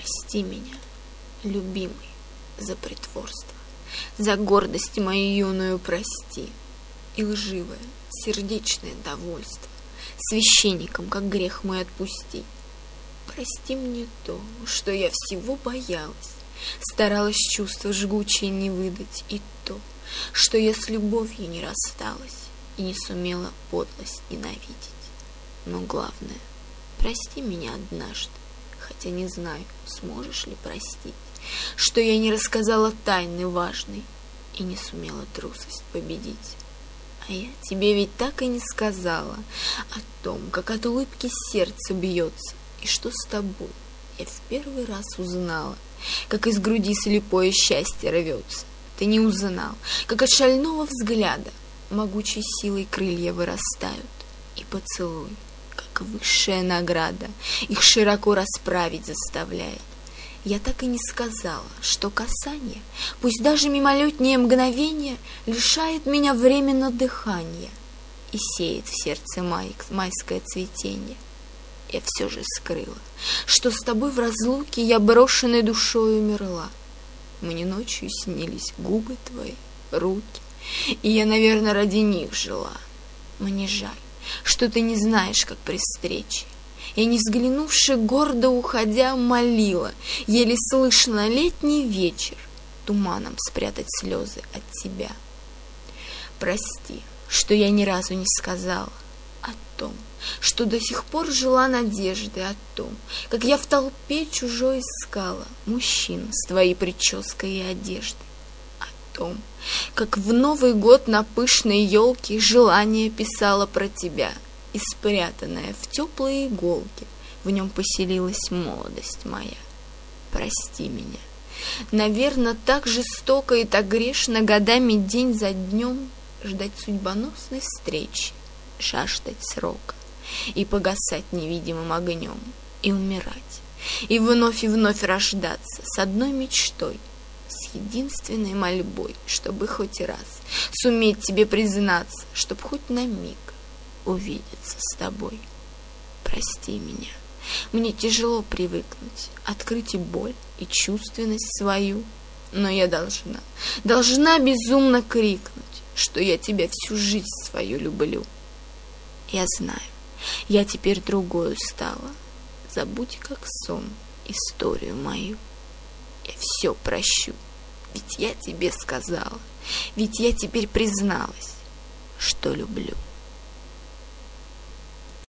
Прости меня, любимый, за притворство, за гордость мою юную прости и лживое, сердечное довольство священникам, как грех мой, отпусти. Прости мне то, что я всего боялась, старалась чувства жгучие не выдать, и то, что я с любовью не рассталась и не сумела подлость ненавидеть. Но главное, прости меня однажды, хотя не знаю, сможешь ли простить, что я не рассказала тайны важной и не сумела трусость победить. А я тебе ведь так и не сказала о том, как от улыбки сердце бьется, и что с тобой я в первый раз узнала, как из груди слепое счастье рвется. Ты не узнал, как от шального взгляда могучей силой крылья вырастают, и поцелуй, как высшая награда, их широко расправить заставляет. Я так и не сказала, что касание, пусть даже мимолетнее мгновение, лишает меня временно дыхания и сеет в сердце майское цветение. Я все же скрыла, что с тобой в разлуке я брошенной душой умерла. Мне ночью снились губы твои, руки, и я, наверное, ради них жила. Мне жаль, что ты не знаешь, как при встрече. Я, не взглянувши, гордо уходя, молила, еле слышно, летний вечер, туманом спрятать слезы от тебя. Прости, что я ни разу не сказала о том, что до сих пор жила надеждой, о том, как я в толпе чужой искала мужчин с твоей прической и одеждой, о том, как в Новый год на пышной елке желание писала про тебя, и спрятанная в теплые иголки в нем поселилась молодость моя. Прости меня. Наверно, так жестоко и так грешно годами день за днем ждать судьбоносной встречи, жаждать срока и погасать невидимым огнем, и умирать, и вновь рождаться с одной мечтой, с единственной мольбой, чтобы хоть раз суметь тебе признаться, чтоб хоть на миг увидеться с тобой. Прости меня. Мне тяжело привыкнуть, открыть и боль, и чувственность свою, но я должна безумно крикнуть, что я тебя всю жизнь свою люблю. Я знаю, я теперь другою стала. Забудь, как сон, историю мою. Я все прощу, ведь я тебе сказала, ведь я теперь призналась, что люблю.